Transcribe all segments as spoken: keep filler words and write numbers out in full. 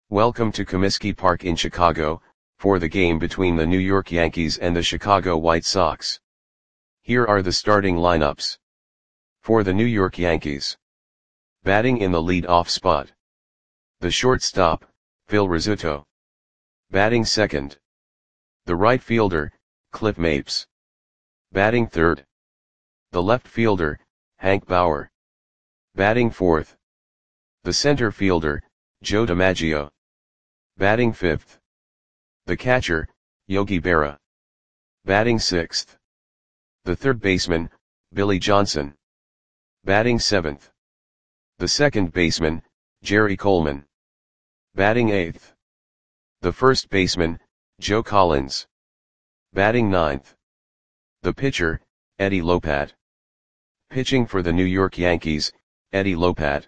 Welcome to Comiskey Park in Chicago, for the game between the New York Yankees and the Chicago White Sox. Here are the starting lineups. For the New York Yankees. Batting in the lead-off spot. The shortstop, Phil Rizzuto. Batting second. The right fielder, Cliff Mapes. Batting third. The left fielder, Hank Bauer. Batting fourth. The center fielder, Joe DiMaggio. Batting fifth. The catcher, Yogi Berra. Batting sixth. The third baseman, Billy Johnson. Batting seventh. The second baseman, Jerry Coleman. Batting eighth. The first baseman, Joe Collins. Batting ninth. The pitcher, Eddie Lopat. Pitching for the New York Yankees, Eddie Lopat.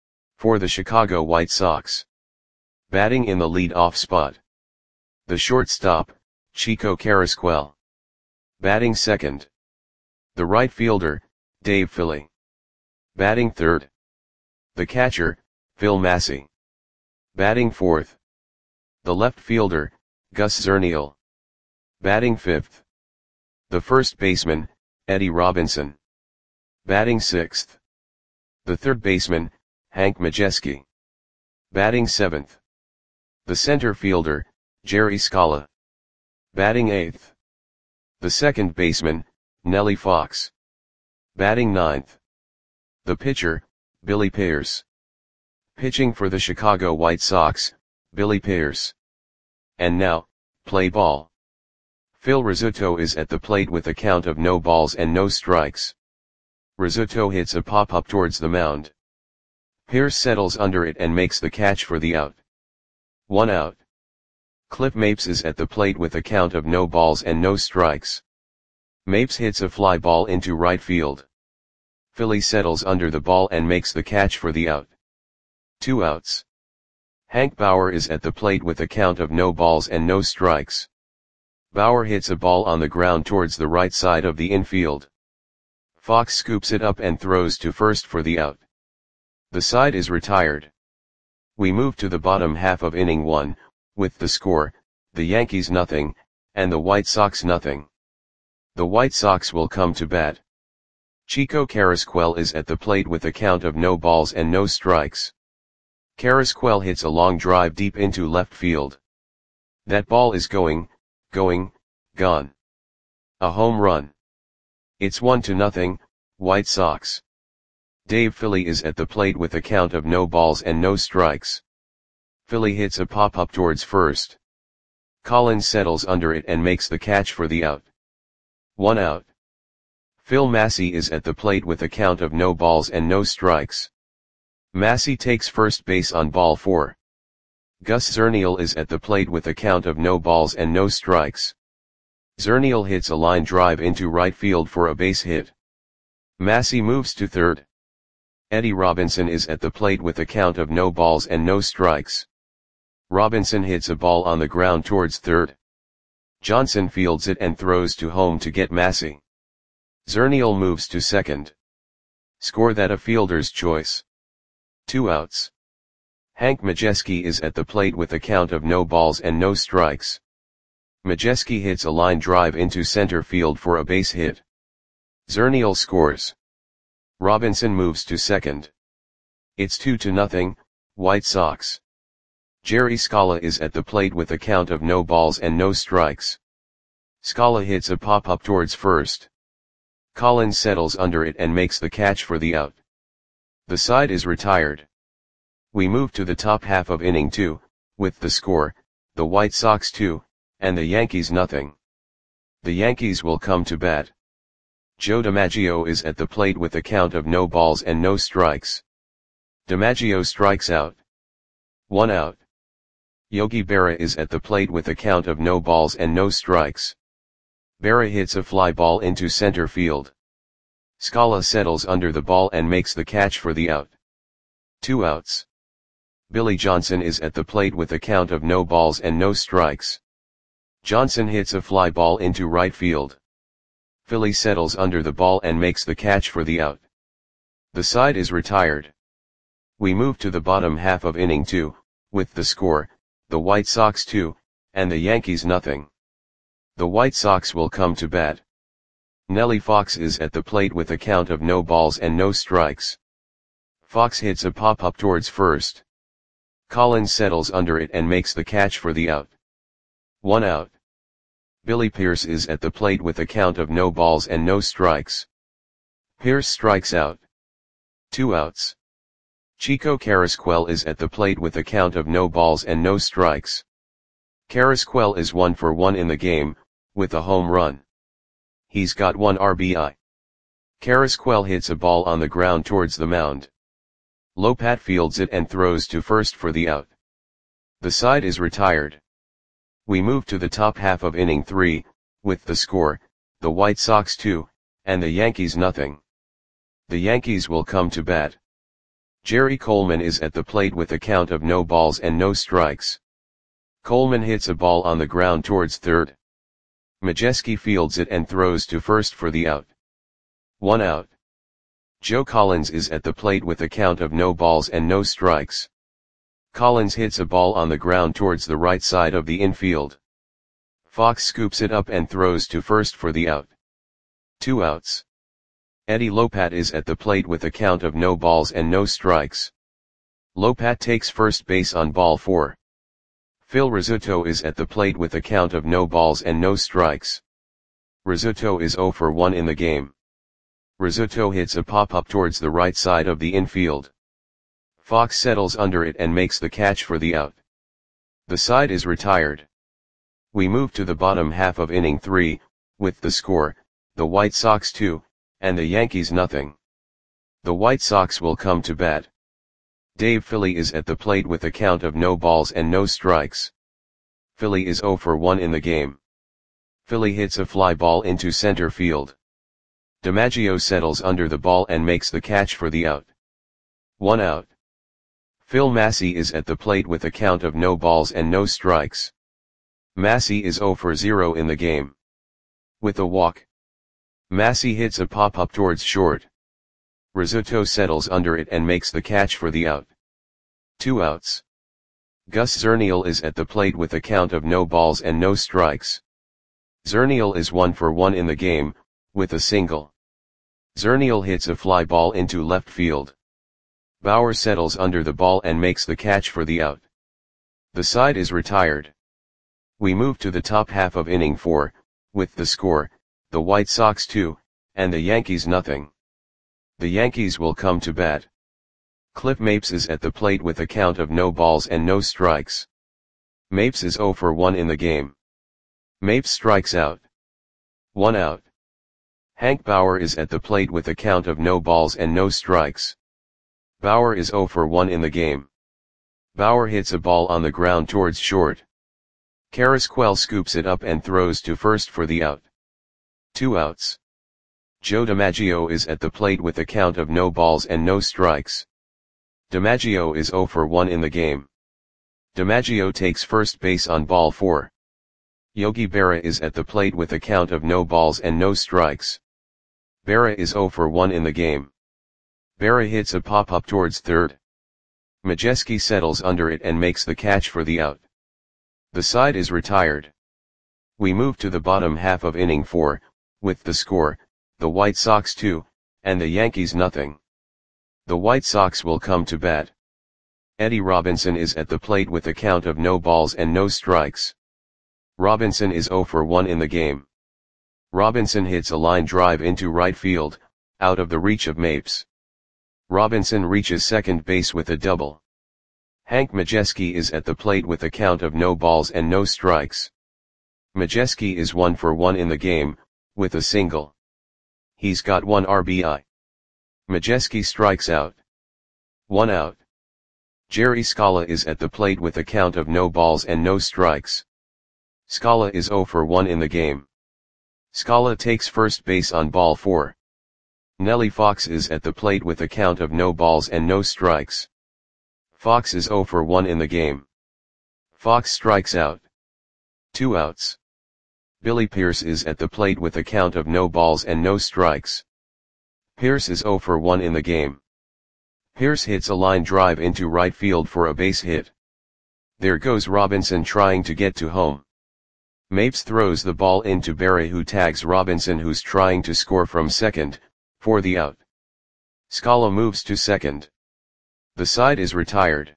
For the Chicago White Sox. Batting in the lead-off spot. The shortstop, Chico Carrasquel. Batting second. The right fielder, Dave Philly. Batting third. The catcher, Phil Massey. Batting fourth. The left fielder, Gus Zernial. Batting fifth. The first baseman, Eddie Robinson. Batting sixth. The third baseman, Hank Majeski. Batting seventh. The center fielder, Jerry Scala. Batting eighth. The second baseman, Nellie Fox. Batting ninth. The pitcher, Billy Pierce. Pitching for the Chicago White Sox, Billy Pierce. And now, play ball. Phil Rizzuto is at the plate with a count of no balls and no strikes. Rizzuto hits a pop-up towards the mound. Pierce settles under it and makes the catch for the out. One out. Cliff Mapes is at the plate with a count of no balls and no strikes. Mapes hits a fly ball into right field. Philly settles under the ball and makes the catch for the out. Two outs. Hank Bauer is at the plate with a count of no balls and no strikes. Bauer hits a ball on the ground towards the right side of the infield. Fox scoops it up and throws to first for the out. The side is retired. We move to the bottom half of inning one, with the score, the Yankees nothing, and the White Sox nothing. The White Sox will come to bat. Chico Carrasquel is at the plate with a count of no balls and no strikes. Carrasquel hits a long drive deep into left field. That ball is going, going, gone. A home run. It's one to nothing, White Sox. Dave Philly is at the plate with a count of no balls and no strikes. Philly hits a pop-up towards first. Collins settles under it and makes the catch for the out. One out. Phil Massey is at the plate with a count of no balls and no strikes. Massey takes first base on ball four. Gus Zernial is at the plate with a count of no balls and no strikes. Zernial hits a line drive into right field for a base hit. Massey moves to third. Eddie Robinson is at the plate with a count of no balls and no strikes. Robinson hits a ball on the ground towards third. Johnson fields it and throws to home to get Massey. Zernial moves to second. Score that a fielder's choice. Two outs. Hank Majeski is at the plate with a count of no balls and no strikes. Majeski hits a line drive into center field for a base hit. Zernial scores. Robinson moves to second. It's two to nothing, White Sox. Jerry Scala is at the plate with a count of no balls and no strikes. Scala hits a pop-up towards first. Collins settles under it and makes the catch for the out. The side is retired. We move to the top half of inning two, with the score, the White Sox two, and the Yankees nothing. The Yankees will come to bat. Joe DiMaggio is at the plate with a count of no balls and no strikes. DiMaggio strikes out. One out. Yogi Berra is at the plate with a count of no balls and no strikes. Berra hits a fly ball into center field. Scala settles under the ball and makes the catch for the out. Two outs. Billy Johnson is at the plate with a count of no balls and no strikes. Johnson hits a fly ball into right field. Philly settles under the ball and makes the catch for the out. The side is retired. We move to the bottom half of inning two, with the score, the White Sox two, and the Yankees nothing. The White Sox will come to bat. Nellie Fox is at the plate with a count of no balls and no strikes. Fox hits a pop-up towards first. Collins settles under it and makes the catch for the out. One out. Billy Pierce is at the plate with a count of no balls and no strikes. Pierce strikes out. Two outs. Chico Carrasquel is at the plate with a count of no balls and no strikes. Carrasquel is one for one in the game, with a home run. He's got one R B I. Carrasquel hits a ball on the ground towards the mound. Lopat fields it and throws to first for the out. The side is retired. We move to the top half of inning three, with the score, the White Sox two, and the Yankees nothing. The Yankees will come to bat. Jerry Coleman is at the plate with a count of no balls and no strikes. Coleman hits a ball on the ground towards third. Majeski fields it and throws to first for the out. One out. Joe Collins is at the plate with a count of no balls and no strikes. Collins hits a ball on the ground towards the right side of the infield. Fox scoops it up and throws to first for the out. Two outs. Eddie Lopat is at the plate with a count of no balls and no strikes. Lopat takes first base on ball four. Phil Rizzuto is at the plate with a count of no balls and no strikes. Rizzuto is zero for one in the game. Rizzuto hits a pop-up towards the right side of the infield. Fox settles under it and makes the catch for the out. The side is retired. We move to the bottom half of inning three, with the score, the White Sox two, and the Yankees nothing. The White Sox will come to bat. Dave Philly is at the plate with a count of no balls and no strikes. Philly is zero for one in the game. Philly hits a fly ball into center field. DiMaggio settles under the ball and makes the catch for the out. One out. Phil Massey is at the plate with a count of no balls and no strikes. Massey is zero for zero in the game. With a walk, Massey hits a pop-up towards short. Rizzuto settles under it and makes the catch for the out. Two outs. Gus Zernial is at the plate with a count of no balls and no strikes. Zernial is one for one in the game, with a single. Zernial hits a fly ball into left field. Bauer settles under the ball and makes the catch for the out. The side is retired. We move to the top half of inning four, with the score, the White Sox two, and the Yankees nothing. The Yankees will come to bat. Cliff Mapes is at the plate with a count of no balls and no strikes. Mapes is zero for one in the game. Mapes strikes out. One out. Hank Bauer is at the plate with a count of no balls and no strikes. Bauer is zero for one in the game. Bauer hits a ball on the ground towards short. Carrasquel scoops it up and throws to first for the out. Two outs. Joe DiMaggio is at the plate with a count of no balls and no strikes. DiMaggio is zero for one in the game. DiMaggio takes first base on ball four. Yogi Berra is at the plate with a count of no balls and no strikes. Berra is zero for one in the game. Berra hits a pop-up towards third. Majeski settles under it and makes the catch for the out. The side is retired. We move to the bottom half of inning four, with the score, the White Sox two, and the Yankees nothing. The White Sox will come to bat. Eddie Robinson is at the plate with a count of no balls and no strikes. Robinson is zero for one in the game. Robinson hits a line drive into right field, out of the reach of Mapes. Robinson reaches second base with a double. Hank Majeski is at the plate with a count of no balls and no strikes. Majeski is one for one in the game, with a single. He's got one R B I. Majeski strikes out. One out. Jerry Scala is at the plate with a count of no balls and no strikes. Scala is zero for one in the game. Scala takes first base on ball four. Nellie Fox is at the plate with a count of no balls and no strikes. Fox is zero for one in the game. Fox strikes out. Two outs. Billy Pierce is at the plate with a count of no balls and no strikes. Pierce is zero for one in the game. Pierce hits a line drive into right field for a base hit. There goes Robinson trying to get to home. Mapes throws the ball into Berra, who tags Robinson, who's trying to score from second, for the out. Scala moves to second. The side is retired.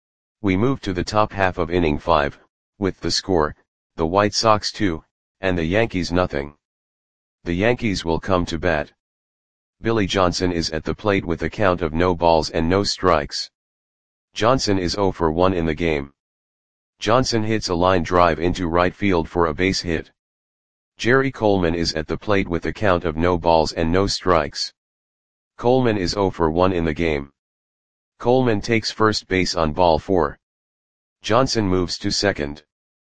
We move to the top half of inning five, with the score, the White Sox two, and the Yankees nothing. The Yankees will come to bat. Billy Johnson is at the plate with a count of no balls and no strikes. Johnson is oh for one in the game. Johnson hits a line drive into right field for a base hit. Jerry Coleman is at the plate with a count of no balls and no strikes. Coleman is oh for one in the game. Coleman takes first base on ball four. Johnson moves to second.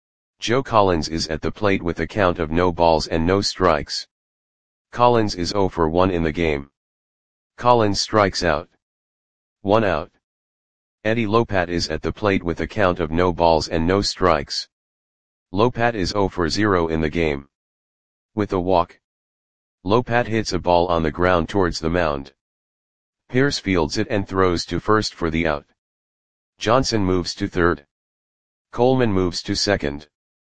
Joe Collins is at the plate with a count of no balls and no strikes. Collins is oh for one in the game. Collins strikes out. One out. Eddie Lopat is at the plate with a count of no balls and no strikes. Lopat is oh for zero in the game. With a walk. Lopat hits a ball on the ground towards the mound. Pierce fields it and throws to first for the out. Johnson moves to third. Coleman moves to second.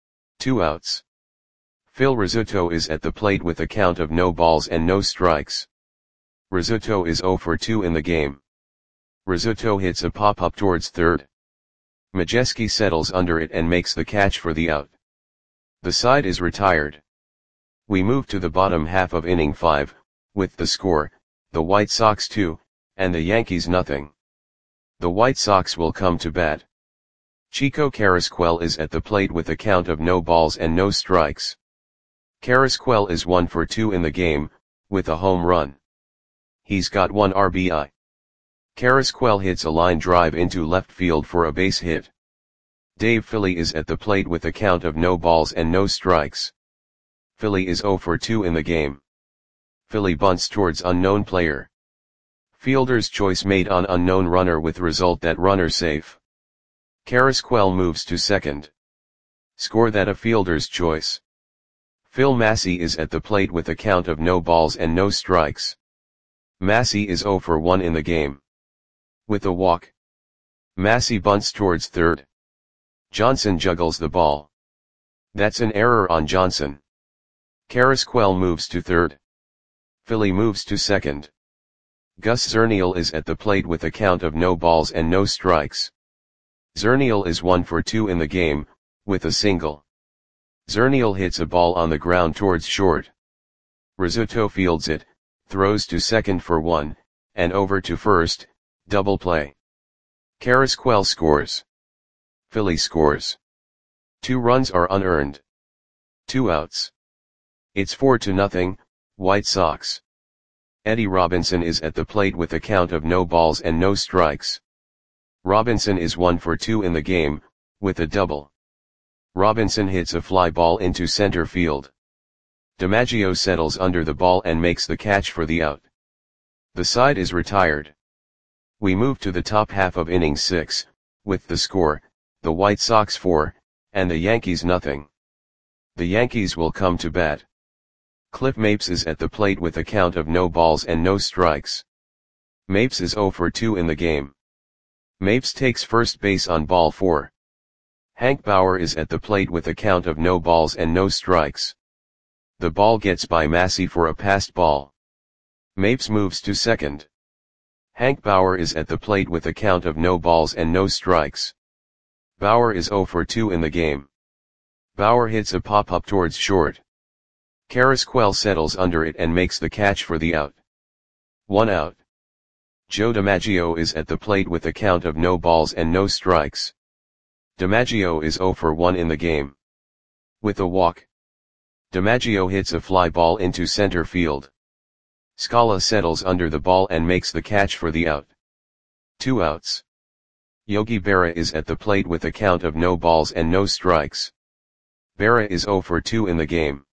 Two outs. Phil Rizzuto is at the plate with a count of no balls and no strikes. Rizzuto is oh for two in the game. Rizzuto hits a pop-up towards third. Majeski settles under it and makes the catch for the out. The side is retired. We move to the bottom half of inning five, with the score, the White Sox two, and the Yankees nothing. The White Sox will come to bat. Chico Carrasquel is at the plate with a count of no balls and no strikes. Carrasquel is one for two in the game, with a home run. He's got one R B I. Carrasquel hits a line drive into left field for a base hit. Dave Philly is at the plate with a count of no balls and no strikes. Philly is oh for two in the game. Philly bunts towards unknown player. Fielder's choice made on unknown runner with result that runner safe. Carrasquel moves to second. Score that a fielder's choice. Phil Massey is at the plate with a count of no balls and no strikes. Massey is oh for one in the game. With a walk. Massey bunts towards third. Johnson juggles the ball. That's an error on Johnson. Carrasquel moves to third. Philly moves to second. Gus Zernial is at the plate with a count of no balls and no strikes. Zernial is one for two in the game, with a single. Zernial hits a ball on the ground towards short. Rizzuto fields it, throws to second for one, and over to first, double play. Carrasquel scores. Philly scores. Two runs are unearned. Two outs. It's four to nothing, White Sox. Eddie Robinson is at the plate with a count of no balls and no strikes. Robinson is one for two in the game, with a double. Robinson hits a fly ball into center field. DiMaggio settles under the ball and makes the catch for the out. The side is retired. We move to the top half of inning six, with the score, the White Sox four, and the Yankees nothing. The Yankees will come to bat. Cliff Mapes is at the plate with a count of no balls and no strikes. Mapes is oh for two in the game. Mapes takes first base on ball four. Hank Bauer is at the plate with a count of no balls and no strikes. The ball gets by Massey for a passed ball. Mapes moves to second. Hank Bauer is at the plate with a count of no balls and no strikes. Bauer is oh for two in the game. Bauer hits a pop-up towards short. Carrasquel settles under it and makes the catch for the out. One out. Joe DiMaggio is at the plate with a count of no balls and no strikes. DiMaggio is oh for one in the game. With a walk. DiMaggio hits a fly ball into center field. Scala settles under the ball and makes the catch for the out. Two outs. Yogi Berra is at the plate with a count of no balls and no strikes. Berra is oh for two in the game.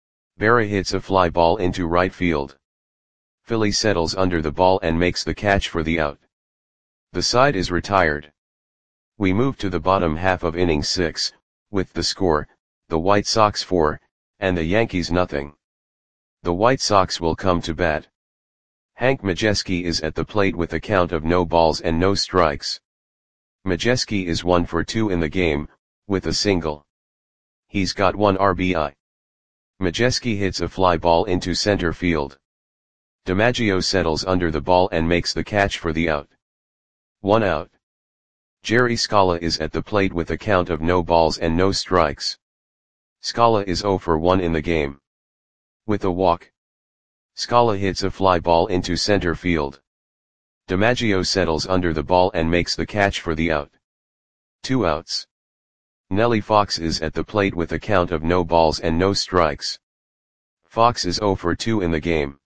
Berra hits a fly ball into right field. Philly settles under the ball and makes the catch for the out. The side is retired. We move to the bottom half of inning six, with the score, the White Sox four, and the Yankees nothing. The White Sox will come to bat. Hank Majeski is at the plate with a count of no balls and no strikes. Majewski is one for two in the game, with a single. He's got one R B I. Majewski hits a fly ball into center field. DiMaggio settles under the ball and makes the catch for the out. One out. Jerry Scala is at the plate with a count of no balls and no strikes. Scala is zero for one in the game. With a walk. Scala hits a fly ball into center field. DiMaggio settles under the ball and makes the catch for the out. Two outs. Nellie Fox is at the plate with a count of no balls and no strikes. Fox is zero for two in the game.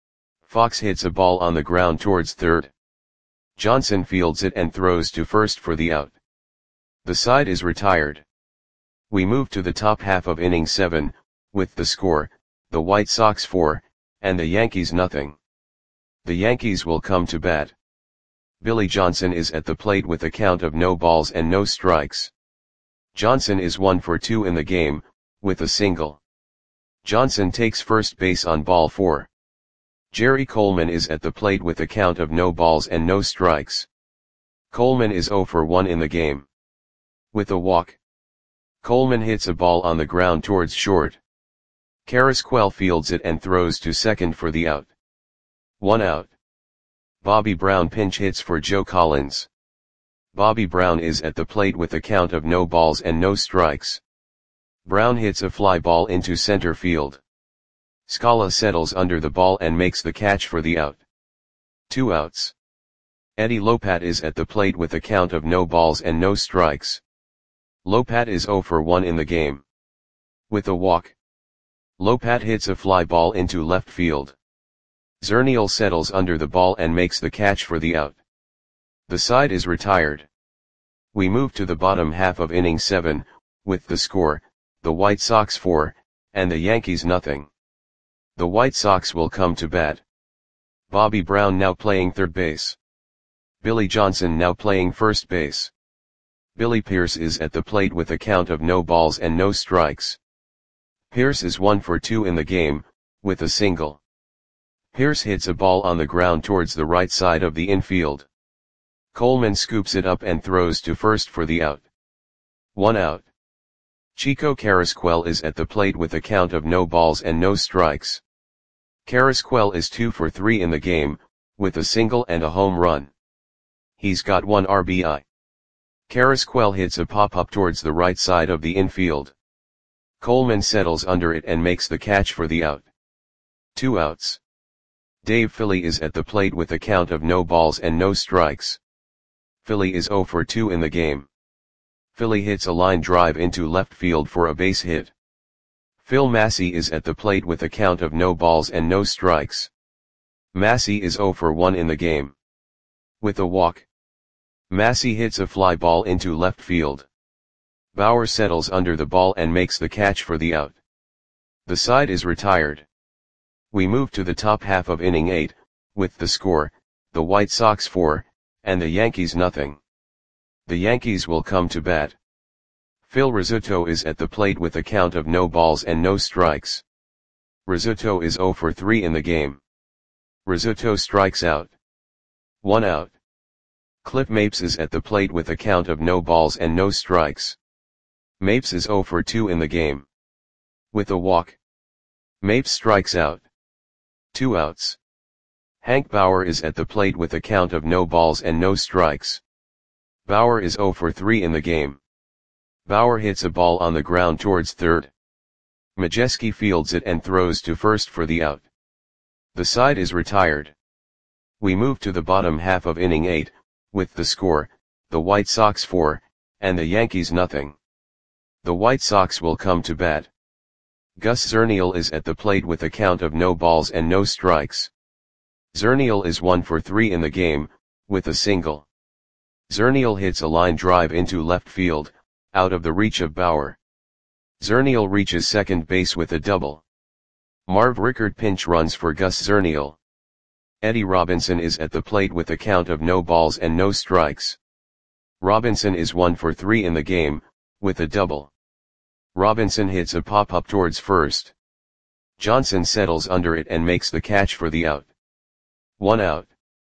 Fox hits a ball on the ground towards third. Johnson fields it and throws to first for the out. The side is retired. We move to the top half of inning seven, with the score, the White Sox four, and the Yankees nothing. The Yankees will come to bat. Billy Johnson is at the plate with a count of no balls and no strikes. Johnson is one for two in the game, with a single. Johnson takes first base on ball four. Jerry Coleman is at the plate with a count of no balls and no strikes. Coleman is zero for one in the game. With a walk. Coleman hits a ball on the ground towards short. Carrasquel fields it and throws to second for the out. One out. Bobby Brown pinch hits for Joe Collins. Bobby Brown is at the plate with a count of no balls and no strikes. Brown hits a fly ball into center field. Scala settles under the ball and makes the catch for the out. Two outs. Eddie Lopat is at the plate with a count of no balls and no strikes. Lopat is zero for one in the game. With a walk. Lopat hits a fly ball into left field. Zernial settles under the ball and makes the catch for the out. The side is retired. We move to the bottom half of inning seven, with the score, the White Sox four, and the Yankees nothing. The White Sox will come to bat. Bobby Brown now playing third base. Billy Johnson now playing first base. Billy Pierce is at the plate with a count of no balls and no strikes. Pierce is one for two in the game, with a single. Pierce hits a ball on the ground towards the right side of the infield. Coleman scoops it up and throws to first for the out. One out. Chico Carrasquel is at the plate with a count of no balls and no strikes. Carrasquel is two for three in the game, with a single and a home run. He's got one R B I. Carrasquel hits a pop-up towards the right side of the infield. Coleman settles under it and makes the catch for the out. Two outs. Dave Philly is at the plate with a count of no balls and no strikes. Philly is zero for two in the game. Philly hits a line drive into left field for a base hit. Phil Massey is at the plate with a count of no balls and no strikes. Massey is zero for one in the game. With a walk. Massey hits a fly ball into left field. Bauer settles under the ball and makes the catch for the out. The side is retired. We move to the top half of inning eight, with the score, the White Sox four, and the Yankees nothing. The Yankees will come to bat. Phil Rizzuto is at the plate with a count of no balls and no strikes. Rizzuto is zero for three in the game. Rizzuto strikes out. One out. Cliff Mapes is at the plate with a count of no balls and no strikes. Mapes is zero for two in the game. With a walk. Mapes strikes out. Two outs. Hank Bauer is at the plate with a count of no balls and no strikes. Bauer is zero for three in the game. Bauer hits a ball on the ground towards third. Majewski fields it and throws to first for the out. The side is retired. We move to the bottom half of inning eight, with the score, the White Sox four, and the Yankees nothing. The White Sox will come to bat. Gus Zernial is at the plate with a count of no balls and no strikes. Zernial is one for three in the game, with a single. Zernial hits a line drive into left field, out of the reach of Bauer. Zernial reaches second base with a double. Marv Rickard pinch runs for Gus Zernial. Eddie Robinson is at the plate with a count of no balls and no strikes. Robinson is one for three in the game, with a double. Robinson hits a pop-up towards first. Johnson settles under it and makes the catch for the out. One out.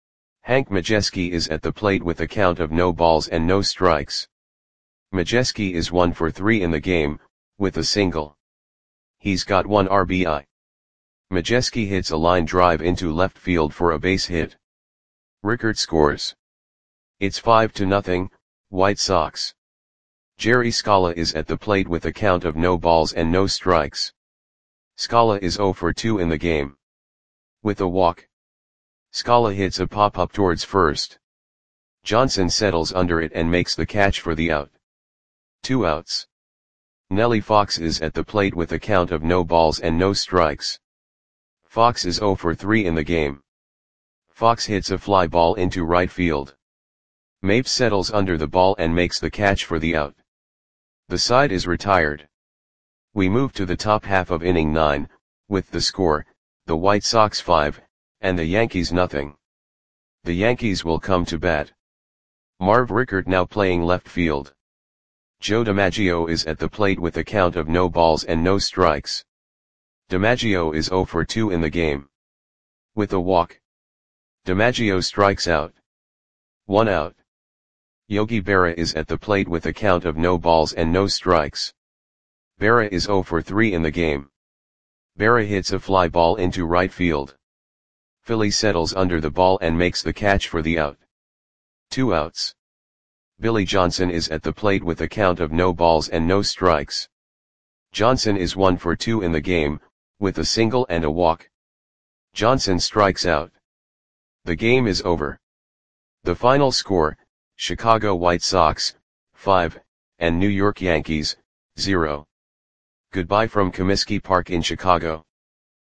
Hank Majeski is at the plate with a count of no balls and no strikes. Majeski is one for three in the game, with a single. He's got one R B I. Majeski hits a line drive into left field for a base hit. Rickert scores. It's five to nothing, White Sox. Jerry Scala is at the plate with a count of no balls and no strikes. Scala is zero for two in the game. With a walk. Scala hits a pop-up towards first. Johnson settles under it and makes the catch for the out. Two outs. Nellie Fox is at the plate with a count of no balls and no strikes. Fox is zero for three in the game. Fox hits a fly ball into right field. Mapes settles under the ball and makes the catch for the out. The side is retired. We move to the top half of inning nine, with the score, the White Sox five, and the Yankees nothing. The Yankees will come to bat. Marv Rickert now playing left field. Joe DiMaggio is at the plate with a count of no balls and no strikes. DiMaggio is zero for two in the game. With a walk. DiMaggio strikes out. One out. Yogi Berra is at the plate with a count of no balls and no strikes. Berra is zero for three in the game. Berra hits a fly ball into right field. Philly settles under the ball and makes the catch for the out. Two outs. Billy Johnson is at the plate with a count of no balls and no strikes. Johnson is one for two in the game, with a single and a walk. Johnson strikes out. The game is over. The final score, Chicago White Sox, five, and New York Yankees, zero. Goodbye from Comiskey Park in Chicago.